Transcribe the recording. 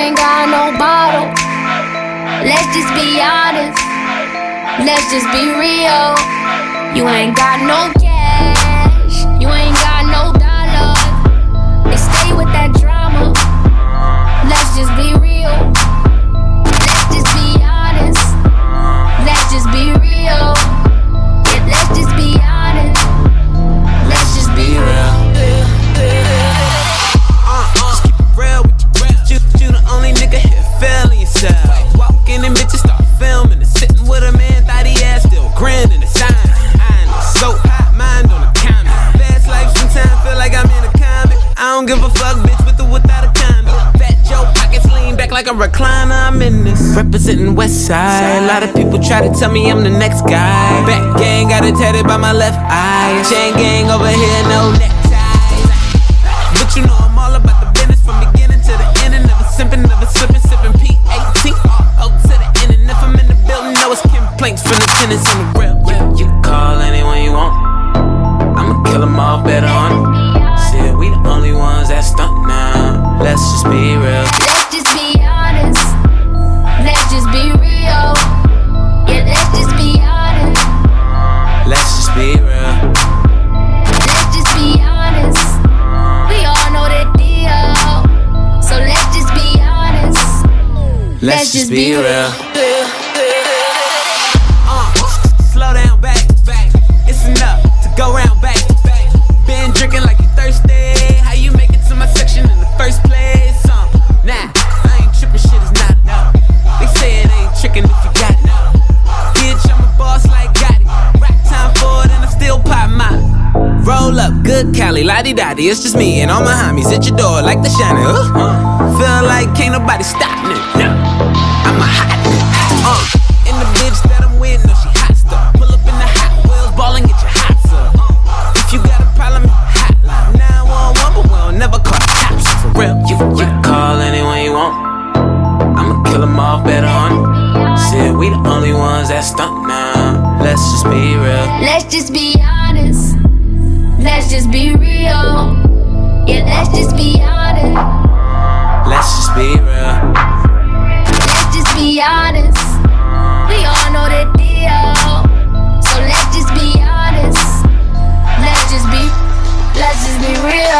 ain't got no bottle. Let's just be honest. Let's just be real. You ain't got no cash. You ain't got no dollars. They stay with that drama. Let's just be real. Let's just be honest. Let's just be real. Yeah, let's just be honest. Let's just be real. Just keep it real with you. You the only nigga here feeling yourself. Walk in and bitches start filming and sitting with a man, thought he ass still grinning the sign. So hot, mind on the comment. Fast life sometimes feel like I'm in a comic. I don't give a fuck, bitch, with or without a condom. Fat Joe pockets lean back like a recliner. I'm in this representing West Side. A lot of people try to tell me I'm the next guy. Back gang got it tatted by my left eye. Chain gang over here, no neckties. But you know I'm all about the business from beginning to the end. And never simping, never slipping, sipping P18. O to the end. And if I'm in the building, know it's complaints from the tenants on the real. You can call anyone you want. I'ma kill them all better on it. Shit, we the only ones that stunt now. Let's just be real. Let's just be honest. Let's just be real. Yeah, let's just be honest. Let's just be real. Let's just be honest. We all know the deal. So let's just be honest. Let's just be real. Slow down, back. It's enough to go round back. Been drinking like you thirsty. How you make it to my section in the first place? Nah, I ain't tripping, shit is not enough. They say it ain't tricking if you got it. Bitch, I'm a boss like Gotti. Rock time forward and I still pop my roll up, good Cali, la-di-da-di. It's just me and all my homies at your door like the shiner. Feel like can't nobody stop me. I'm a hot nigga. And the bitch that I'm with, no, she hot stuff. Pull up in the Hot Wheels, ball and get your hots up. If you got a problem, hotline 911, but we'll never call the cops for real. You can call anyone you want. I'ma kill them all better on it. Shit, we the only ones that stunt now. Let's just be real. Let's just be honest. Let's just be real. Yeah, let's just be honest. Let's just be real. Let's just be honest. We all know the deal. So let's just be honest. Let's just be real.